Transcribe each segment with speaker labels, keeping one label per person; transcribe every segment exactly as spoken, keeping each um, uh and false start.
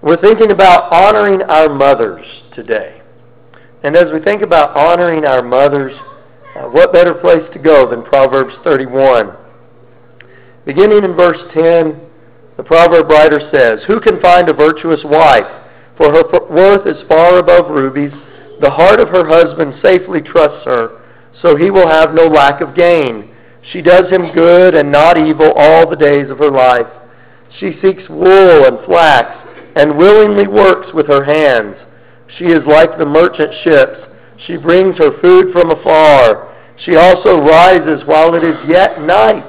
Speaker 1: We're thinking about honoring our mothers today. And as we think about honoring our mothers, uh, what better place to go than Proverbs thirty-one? Beginning in verse ten, the proverb writer says, "Who can find a virtuous wife? For her worth is far above rubies. The heart of her husband safely trusts her, so he will have no lack of gain. She does him good and not evil all the days of her life. She seeks wool and flax, and willingly works with her hands. She is like the merchant ships. She brings her food from afar. She also rises while it is yet night,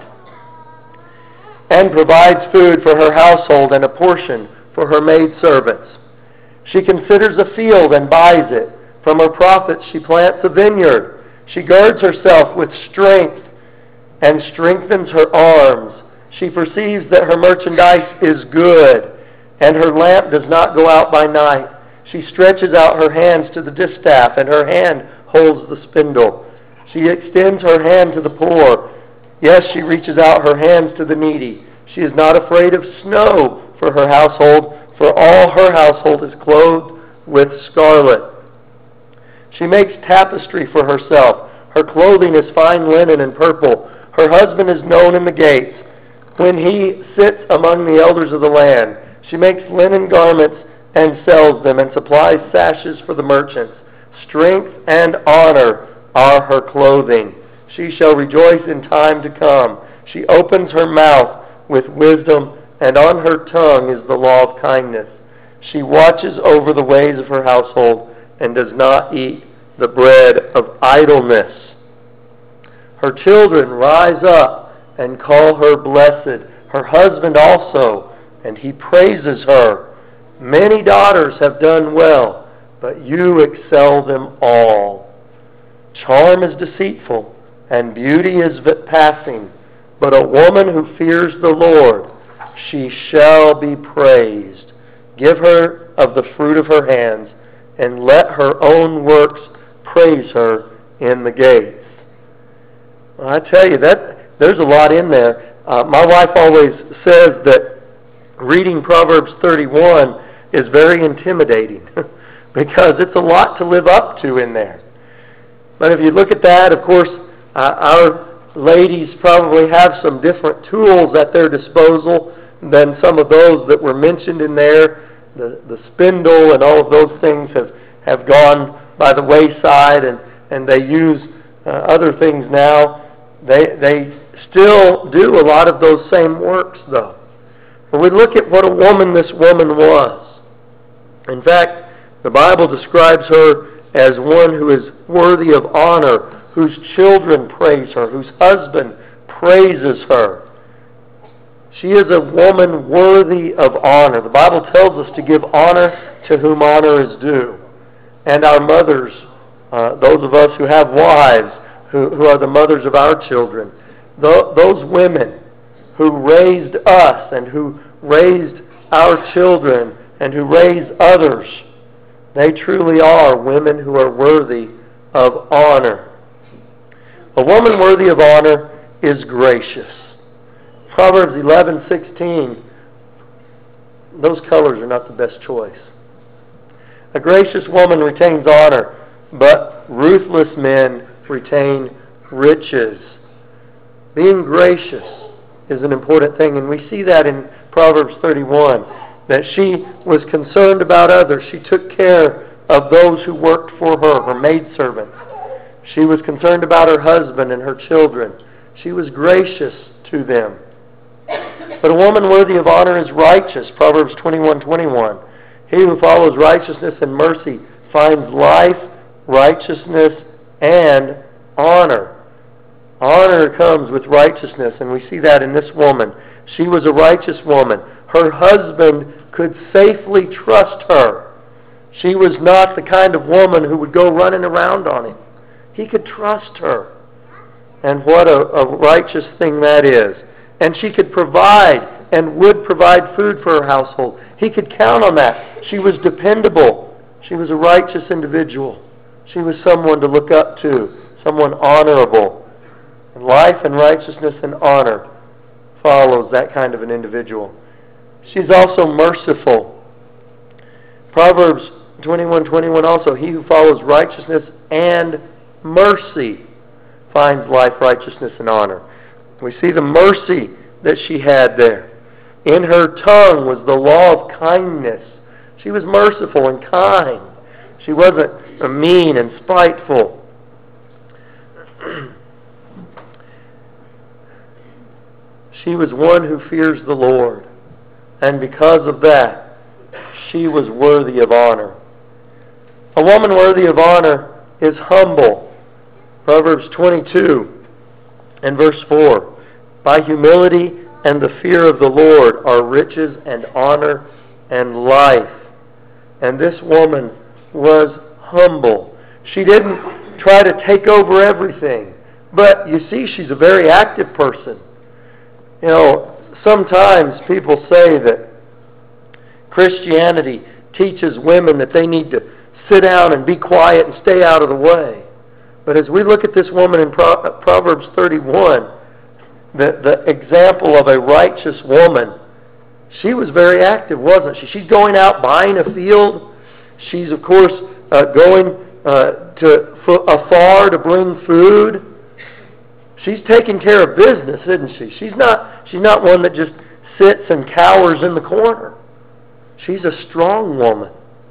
Speaker 1: and provides food for her household and a portion for her maidservants. She considers a field and buys it. From her profits she plants a vineyard. She girds herself with strength and strengthens her arms. She perceives that her merchandise is good, and her lamp does not go out by night. She stretches out her hands to the distaff, and her hand holds the spindle. She extends her hand to the poor. Yes, she reaches out her hands to the needy. She is not afraid of snow for her household, for all her household is clothed with scarlet. She makes tapestry for herself. Her clothing is fine linen and purple. Her husband is known in the gates, when he sits among the elders of the land. She makes linen garments and sells them, and supplies sashes for the merchants. Strength and honor are her clothing. She shall rejoice in time to come. She opens her mouth with wisdom, and on her tongue is the law of kindness. She watches over the ways of her household, and does not eat the bread of idleness. Her children rise up and call her blessed, her husband also, and he praises her. Many daughters have done well, but you excel them all. Charm is deceitful, and beauty is passing, but a woman who fears the Lord, she shall be praised. Give her of the fruit of her hands, and let her own works praise her in the gates." Well, I tell you, that there's a lot in there. Uh, my wife always says that reading Proverbs thirty-one is very intimidating because it's a lot to live up to in there. But if you look at that, of course, uh, our ladies probably have some different tools at their disposal than some of those that were mentioned in there. The, the spindle and all of those things have, have gone by the wayside, and, and they use uh, other things now. They, they still do a lot of those same works, though. But we look at what a woman this woman was. In fact, the Bible describes her as one who is worthy of honor, whose children praise her, whose husband praises her. She is a woman worthy of honor. The Bible tells us to give honor to whom honor is due. And our mothers, uh, those of us who have wives, who, who are the mothers of our children, th- those women who raised us and who raised our children and who raise others, they truly are women who are worthy of honor. A woman worthy of honor is gracious. Proverbs eleven sixteen, those colors are not the best choice. A gracious woman retains honor, but ruthless men retain riches. Being gracious is an important thing, and we see that in Proverbs thirty-one, that she was concerned about others. She took care of those who worked for her, her maidservants. She was concerned about her husband and her children. She was gracious to them. But a woman worthy of honor is righteous. Proverbs twenty-one twenty-one. He who follows righteousness and mercy finds life, righteousness, and honor. Honor comes with righteousness, and we see that in this woman. She was a righteous woman. Her husband could safely trust her. She was not the kind of woman who would go running around on him. He could trust her. And what a, a righteous thing that is. And she could provide and would provide food for her household. He could count on that. She was dependable. She was a righteous individual. She was someone to look up to, someone honorable. And life and righteousness and honor follows that kind of an individual. She's also merciful. Proverbs twenty-one twenty-one also, he who follows righteousness and mercy finds life, righteousness, and honor. We see the mercy that she had there. In her tongue was the law of kindness. She was merciful and kind. She wasn't mean and spiteful. She was one who fears the Lord. And because of that, she was worthy of honor. A woman worthy of honor is humble. Proverbs twenty-two and verse four. By humility and the fear of the Lord are riches and honor and life. And this woman was humble. She didn't try to take over everything. But you see, she's a very active person. You know, sometimes people say that Christianity teaches women that they need to sit down and be quiet and stay out of the way. But as we look at this woman in Proverbs thirty-one, the, the example of a righteous woman, she was very active, wasn't she? She's going out buying a field. She's, of course, uh, going uh, to afar to bring food. She's taking care of business, isn't she? She's not, she's not one that just sits and cowers in the corner. She's a strong woman.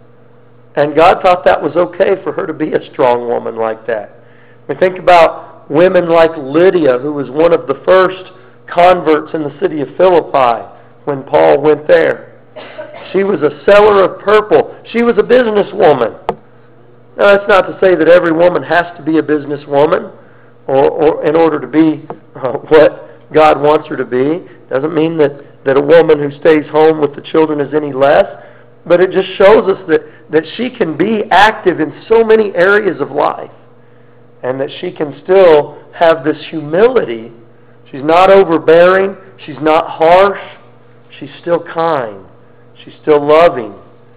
Speaker 1: And God thought that was okay for her to be a strong woman like that. We think about women like Lydia, who was one of the first converts in the city of Philippi when Paul went there. She was a seller of purple. She was a businesswoman. Now, that's not to say that every woman has to be a businesswoman or, or in order to be uh, what God wants her to be. Doesn't mean that, that a woman who stays home with the children is any less. But it just shows us that, that she can be active in so many areas of life. And that she can still have this humility. She's not overbearing. She's not harsh. She's still kind. She's still loving.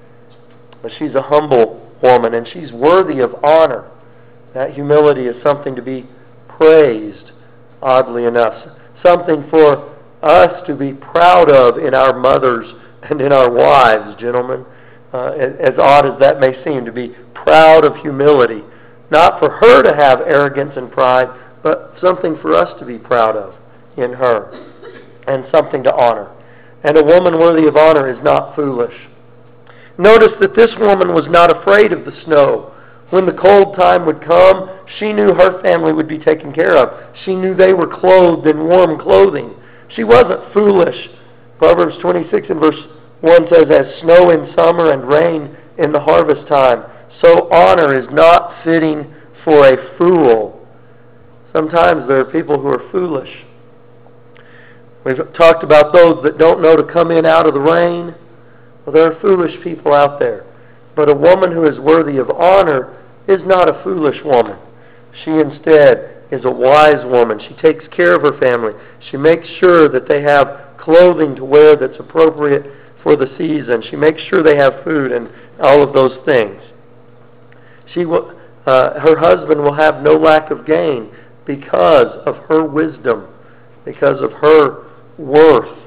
Speaker 1: But she's a humble woman, and she's worthy of honor. That humility is something to be praised, oddly enough. Something for us to be proud of in our mothers and in our wives, gentlemen. Uh, as odd as that may seem, to be proud of humility. Not for her to have arrogance and pride, but something for us to be proud of in her. And something to honor. And a woman worthy of honor is not foolish. Notice that this woman was not afraid of the snow. When the cold time would come, she knew her family would be taken care of. She knew they were clothed in warm clothing. She wasn't foolish. Proverbs twenty-six and verse one says, as snow in summer and rain in the harvest time, so honor is not fitting for a fool. Sometimes there are people who are foolish. We've talked about those that don't know to come in out of the rain. Well, there are foolish people out there. But a woman who is worthy of honor is not a foolish woman. She instead is a wise woman. She takes care of her family. She makes sure that they have clothing to wear that's appropriate for the season. She makes sure they have food and all of those things. She will, uh, her husband will have no lack of gain because of her wisdom, because of her worth.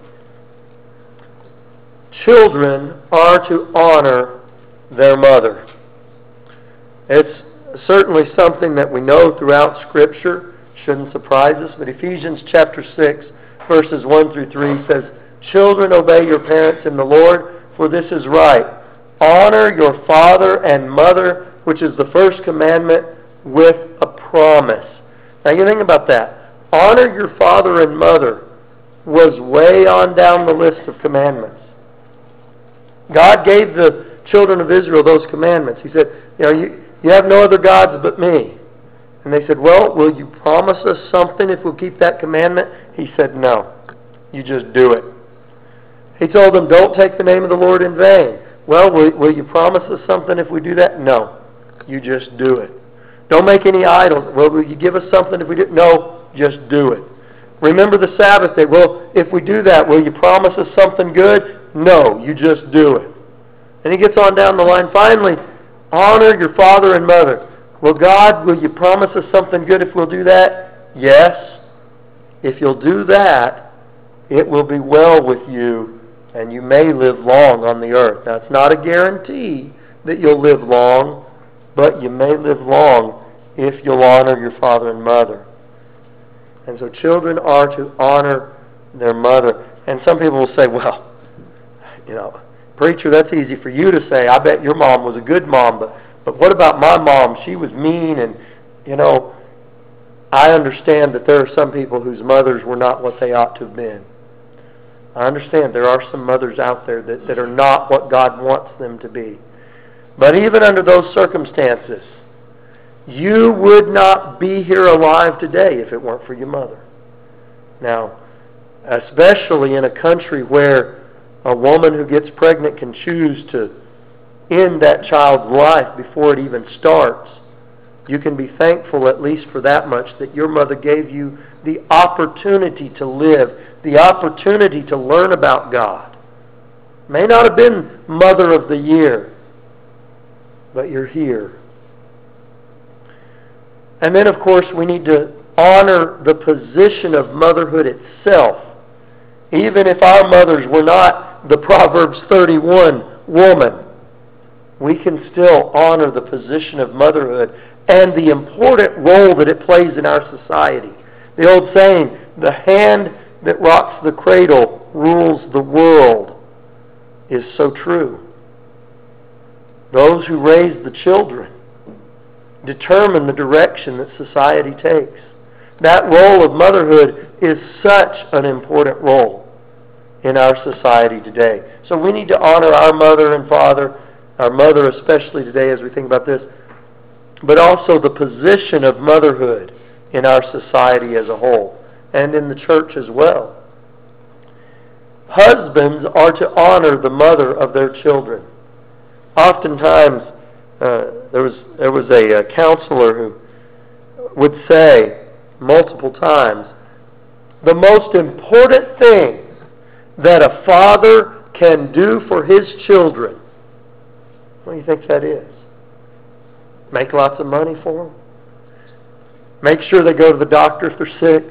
Speaker 1: Children are to honor their mother. It's certainly something that we know throughout Scripture. Shouldn't surprise us. But Ephesians chapter six, verses one through three says, children, obey your parents in the Lord, for this is right. Honor your father and mother, which is the first commandment, with a promise. Now you think about that. Honor your father and mother was way on down the list of commandments. God gave the children of Israel those commandments. He said, you know, you, you have no other gods but me. And they said, well, will you promise us something if we'll keep that commandment? He said, no. You just do it. He told them, don't take the name of the Lord in vain. Well, will, will you promise us something if we do that? No. You just do it. Don't make any idols. Well, will you give us something if we do? No. Just do it. Remember the Sabbath day. Well, if we do that, will you promise us something good? No. You just do it. And he gets on down the line. Finally, honor your father and mother. Well, God, will you promise us something good if we'll do that? Yes. If you'll do that, it will be well with you and you may live long on the earth. Now, it's not a guarantee that you'll live long, but you may live long if you'll honor your father and mother. And so children are to honor their mother. And some people will say, well, you know, preacher, that's easy for you to say. I bet your mom was a good mom, but, but what about my mom? She was mean, and, you know, I understand that there are some people whose mothers were not what they ought to have been. I understand there are some mothers out there that, that are not what God wants them to be. But even under those circumstances, you would not be here alive today if it weren't for your mother. Now, especially in a country where a woman who gets pregnant can choose to end that child's life before it even starts, you can be thankful at least for that much, that your mother gave you the opportunity to live, the opportunity to learn about God. May not have been Mother of the Year, but you're here. And then, of course, we need to honor the position of motherhood itself. Even if our mothers were not the Proverbs thirty-one woman, we can still honor the position of motherhood and the important role that it plays in our society. The old saying, the hand that rocks the cradle rules the world, is so true. Those who raise the children determine the direction that society takes. That role of motherhood is such an important role in our society today. So we need to honor our mother and father, our mother especially today as we think about this, but also the position of motherhood in our society as a whole and in the church as well. Husbands are to honor the mother of their children. Oftentimes, uh, there was there was a, a counselor who would say multiple times, the most important thing that a father can do for his children, what do you think that is? Make lots of money for them? Make sure they go to the doctor if they're sick?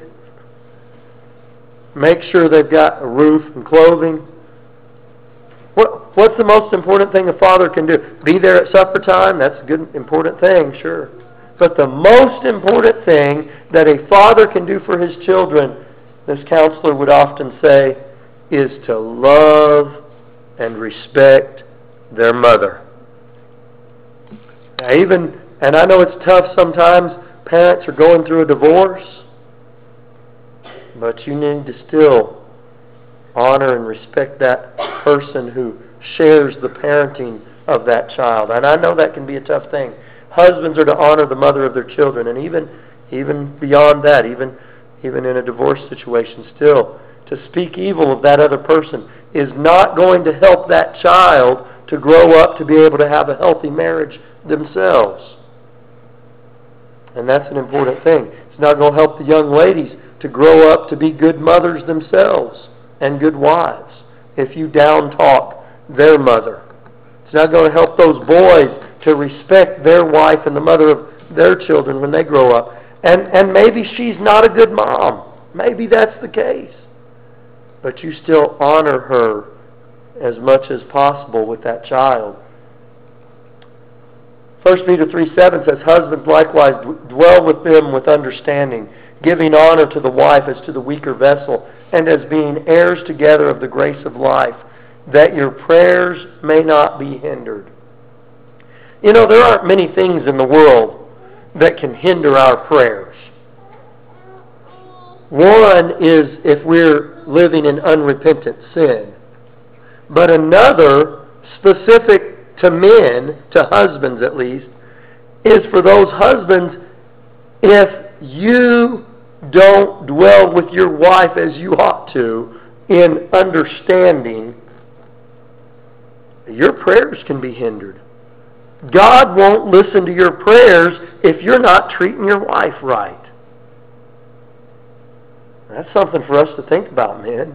Speaker 1: Make sure they've got a roof and clothing? What, what's the most important thing a father can do? Be there at supper time? That's a good, important thing, sure. But the most important thing that a father can do for his children, this counselor would often say, is to love and respect their mother. Now even, and I know it's tough sometimes, parents are going through a divorce, but you need to still honor and respect that person who shares the parenting of that child. And I know that can be a tough thing. Husbands are to honor the mother of their children, and even even beyond that, even even in a divorce situation, still to speak evil of that other person is not going to help that child to grow up to be able to have a healthy marriage themselves. And that's an important thing. It's not going to help the young ladies to grow up to be good mothers themselves and good wives if you down talk their mother. It's not going to help those boys to respect their wife and the mother of their children when they grow up. And, and maybe she's not a good mom. Maybe that's the case. But you still honor her as much as possible with that child. First Peter three seven says, husbands likewise dwell with them with understanding, giving honor to the wife as to the weaker vessel, and as being heirs together of the grace of life, that your prayers may not be hindered. You know, there aren't many things in the world that can hinder our prayers. One is if we're living in unrepentant sin. But another, specific to men, to husbands at least, is for those husbands, if you don't dwell with your wife as you ought to in understanding, your prayers can be hindered. God won't listen to your prayers if you're not treating your wife right. That's something for us to think about, men.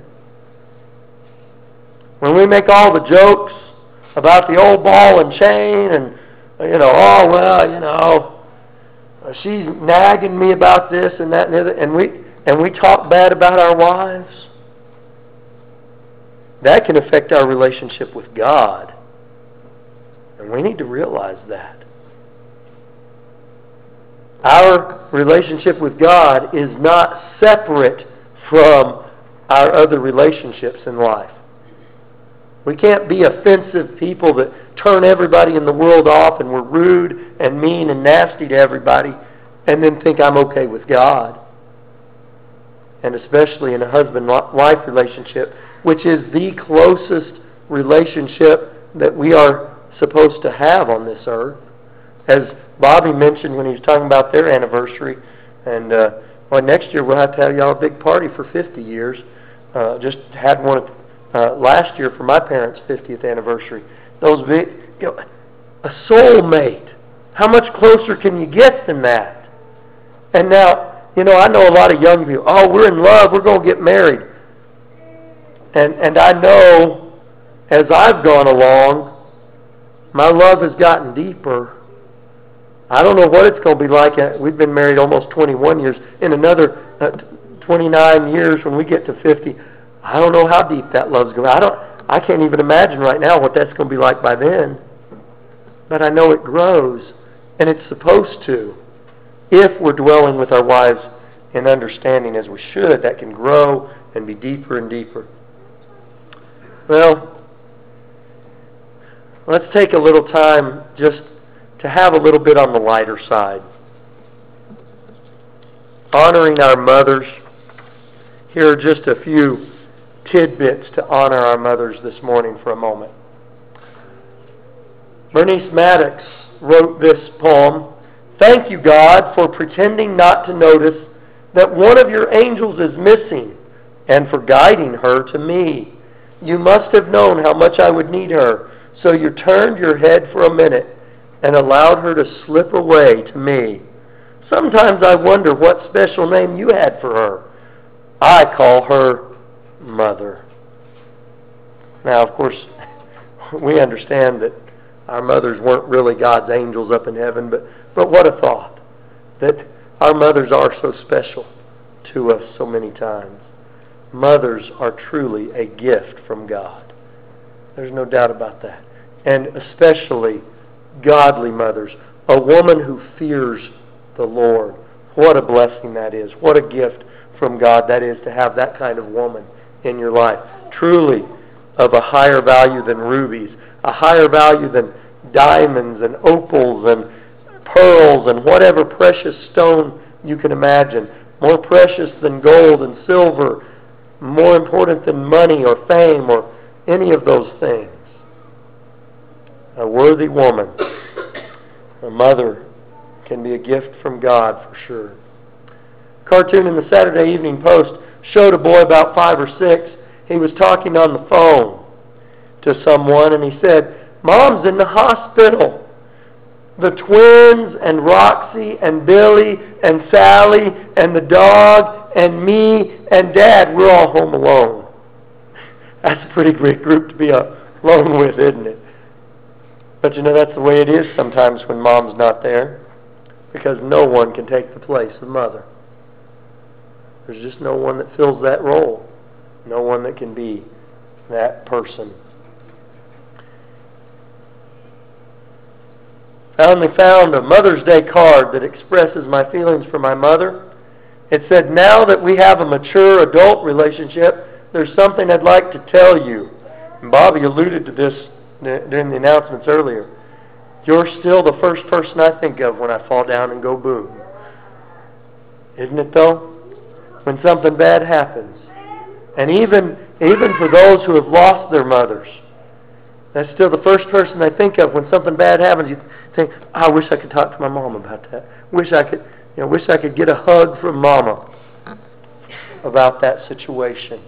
Speaker 1: When we make all the jokes about the old ball and chain and, you know, oh, well, you know, she's nagging me about this and that and the other, and we, and we talk bad about our wives, that can affect our relationship with God. And we need to realize that. Our relationship with God is not separate from our other relationships in life. We can't be offensive people that turn everybody in the world off and we're rude and mean and nasty to everybody and then think I'm okay with God. And especially in a husband-wife relationship, which is the closest relationship that we are supposed to have on this earth. As Bobby mentioned when he was talking about their anniversary, and uh, well, next year we'll have to have y'all a big party for fifty years. Uh, just had one uh, last year for my parents' fiftieth anniversary. Those big, you know, a soulmate. How much closer can you get than that? And now, you know, I know a lot of young people. Oh, we're in love. We're going to get married. And and I know as I've gone along, my love has gotten deeper. I don't know what it's going to be like. We've been married almost twenty-one years. In another uh, twenty-nine years, when we get to fifty, I don't know how deep that love's going. I don't. I can't even imagine right now what that's going to be like by then. But I know it grows, and it's supposed to. If we're dwelling with our wives in understanding as we should, that can grow and be deeper and deeper. Well, let's take a little time just to have a little bit on the lighter side. Honoring our mothers. Here are just a few tidbits to honor our mothers this morning for a moment. Bernice Maddox wrote this poem. Thank you, God, for pretending not to notice that one of your angels is missing and for guiding her to me. You must have known how much I would need her, so you turned your head for a minute and allowed her to slip away to me. Sometimes I wonder what special name you had for her. I call her Mother. Now, of course, we understand that our mothers weren't really God's angels up in heaven, but, but what a thought that our mothers are so special to us so many times. Mothers are truly a gift from God. There's no doubt about that. And especially godly mothers, a woman who fears the Lord. What a blessing that is. What a gift from God that is to have that kind of woman in your life. Truly of a higher value than rubies, a higher value than diamonds and opals and pearls and whatever precious stone you can imagine. More precious than gold and silver, more important than money or fame or any of those things. A worthy woman, a mother, can be a gift from God for sure. Cartoon in the Saturday Evening Post showed a boy about five or six. He was talking on the phone to someone and he said, Mom's in the hospital. The twins and Roxy and Billy and Sally and the dog and me and Dad, we're all home alone. That's a pretty great group to be alone with, isn't it? But you know, that's the way it is sometimes when Mom's not there, because no one can take the place of Mother. There's just no one that fills that role. No one that can be that person. I only found a Mother's Day card that expresses my feelings for my mother. It said, now that we have a mature adult relationship, there's something I'd like to tell you. And Bobby alluded to this during the announcements earlier. You're still the first person I think of when I fall down and go boom. Isn't it though? When something bad happens. And even, even for those who have lost their mothers, that's still the first person I think of when something bad happens. You think, I wish I could talk to my mom about that. Wish I could, you know, wish I could get a hug from Mama about that situation.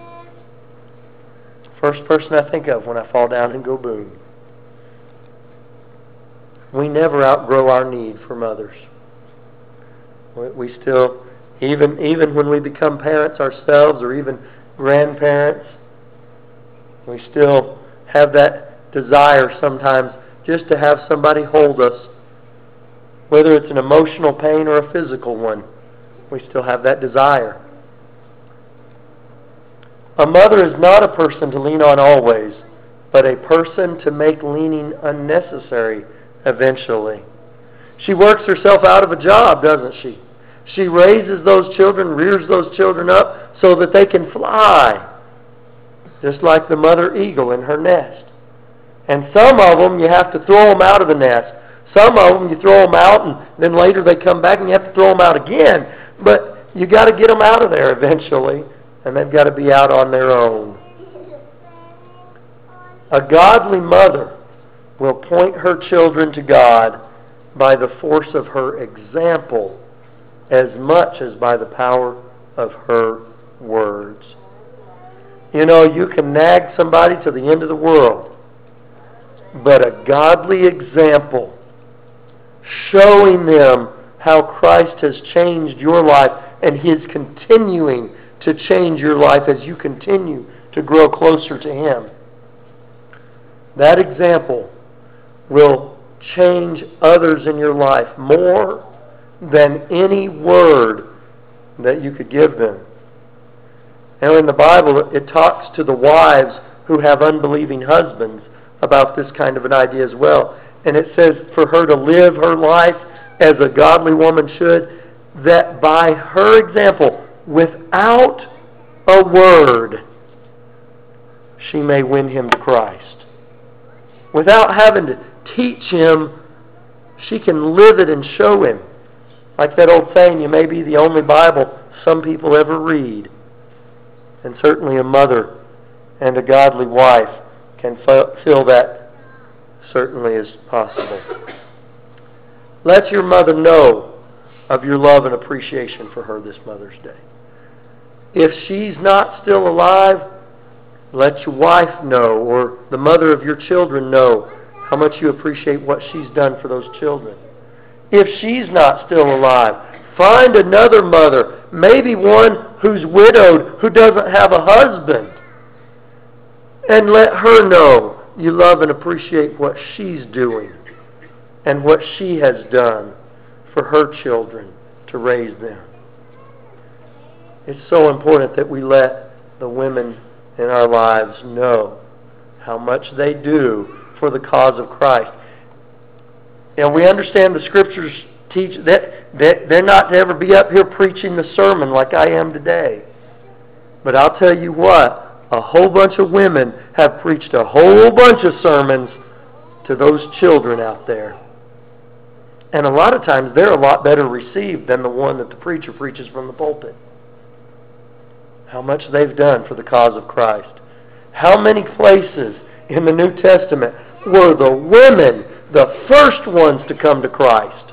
Speaker 1: First person I think of when I fall down and go boom. We never outgrow our need for mothers. We still, even even when we become parents ourselves or even grandparents, we still have that desire sometimes just to have somebody hold us. Whether it's an emotional pain or a physical one, we still have that desire. A mother is not a person to lean on always, but a person to make leaning unnecessary eventually. She works herself out of a job, doesn't she? She raises those children, rears those children up so that they can fly, just like the mother eagle in her nest. And some of them, you have to throw them out of the nest. Some of them, you throw them out, and then later they come back and you have to throw them out again. But you got to get them out of there eventually, and they've got to be out on their own. A godly mother will point her children to God by the force of her example as much as by the power of her words. You know, you can nag somebody to the end of the world, but a godly example showing them how Christ has changed your life and He is continuing to change your life as you continue to grow closer to Him. That example will change others in your life more than any word that you could give them. Now in the Bible, it talks to the wives who have unbelieving husbands about this kind of an idea as well. And it says for her to live her life as a godly woman should, that by her example, without a word, she may win him to Christ. Without having to teach him, she can live it and show him. Like that old saying, you may be the only Bible some people ever read. And certainly a mother and a godly wife can feel that certainly is possible. Let your mother know of your love and appreciation for her this Mother's Day. If she's not still alive, let your wife know, or the mother of your children know, how much you appreciate what she's done for those children. If she's not still alive, find another mother, maybe one who's widowed, who doesn't have a husband, and let her know you love and appreciate what she's doing and what she has done for her children to raise them. It's so important that we let the women in our lives know how much they do for the cause of Christ. And we understand the Scriptures teach that, that they're not to ever be up here preaching the sermon like I am today. But I'll tell you what, a whole bunch of women have preached a whole bunch of sermons to those children out there. And a lot of times they're a lot better received than the one that the preacher preaches from the pulpit. How much they've done for the cause of Christ. How many places in the New Testament were the women the first ones to come to Christ?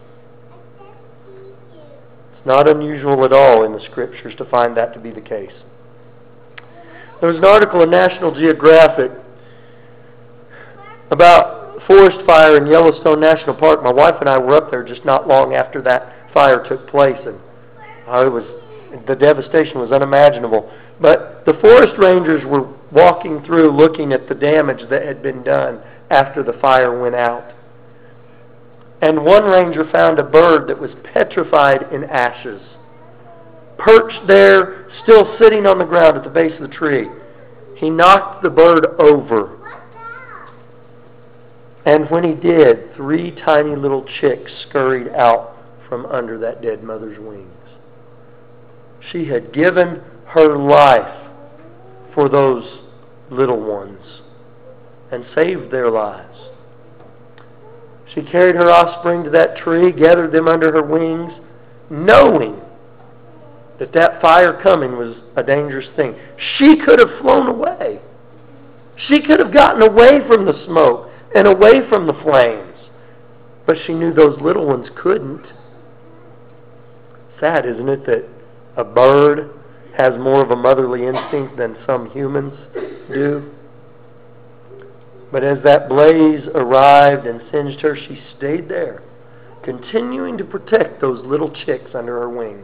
Speaker 1: It's not unusual at all in the Scriptures to find that to be the case. There was an article in National Geographic about forest fire in Yellowstone National Park. My wife and I were up there just not long after that fire took place, and uh, it was the devastation was unimaginable. But the forest rangers were walking through looking at the damage that had been done after the fire went out. And one ranger found a bird that was petrified in ashes, perched there, still sitting on the ground at the base of the tree. He knocked the bird over. And when he did, three tiny little chicks scurried out from under that dead mother's wings. She had given her life for those little ones and saved their lives. She carried her offspring to that tree, gathered them under her wings, knowing that that fire coming was a dangerous thing. She could have flown away. She could have gotten away from the smoke and away from the flames. But she knew those little ones couldn't. Sad, isn't it, that a bird has more of a motherly instinct than some humans do? But as that blaze arrived and singed her, she stayed there, continuing to protect those little chicks under her wing,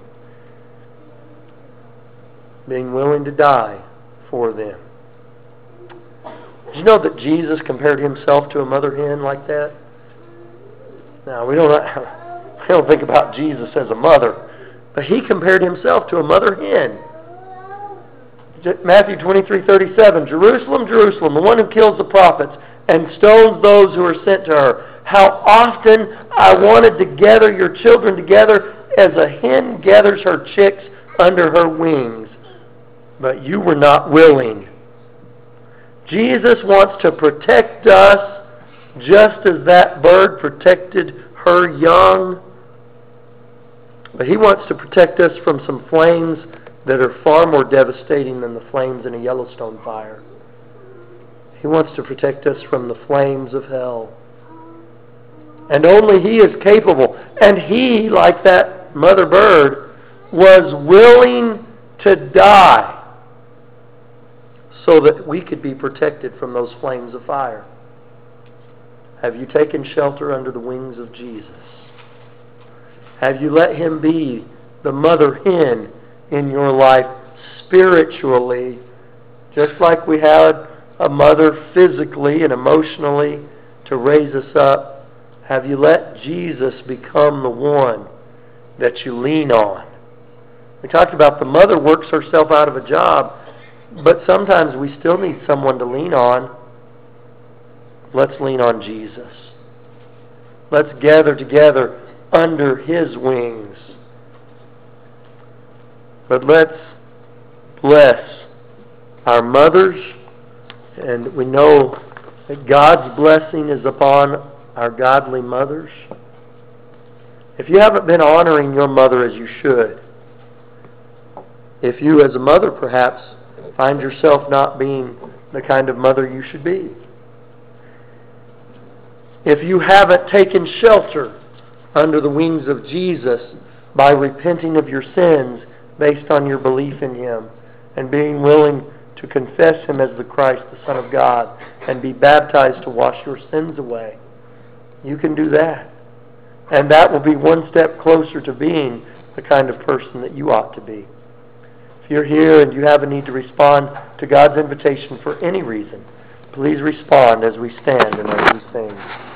Speaker 1: being willing to die for them. Did you know that Jesus compared himself to a mother hen like that? Now, we don't, we don't think about Jesus as a mother, but he compared himself to a mother hen. Matthew twenty-three thirty-seven, Jerusalem, Jerusalem, the one who kills the prophets and stones those who are sent to her. How often I wanted to gather your children together as a hen gathers her chicks under her wings, but you were not willing. Jesus wants to protect us just as that bird protected her young. But he wants to protect us from some flames that are far more devastating than the flames in a Yellowstone fire. He wants to protect us from the flames of hell. And only he is capable. And he, like that mother bird, was willing to die so that we could be protected from those flames of fire. Have you taken shelter under the wings of Jesus? Have you let him be the mother hen in your life spiritually, just like we had a mother physically and emotionally to raise us up? Have you let Jesus become the one that you lean on? We talked about the mother works herself out of a job, but sometimes we still need someone to lean on. Let's lean on Jesus. Let's gather together under his wings. But let's bless our mothers, and we know that God's blessing is upon our godly mothers. If you haven't been honoring your mother as you should, if you as a mother perhaps find yourself not being the kind of mother you should be, if you haven't taken shelter under the wings of Jesus by repenting of your sins based on your belief in him and being willing to confess him as the Christ, the Son of God, and be baptized to wash your sins away, you can do that. And that will be one step closer to being the kind of person that you ought to be. If you're here and you have a need to respond to God's invitation for any reason, please respond as we stand and as we sing.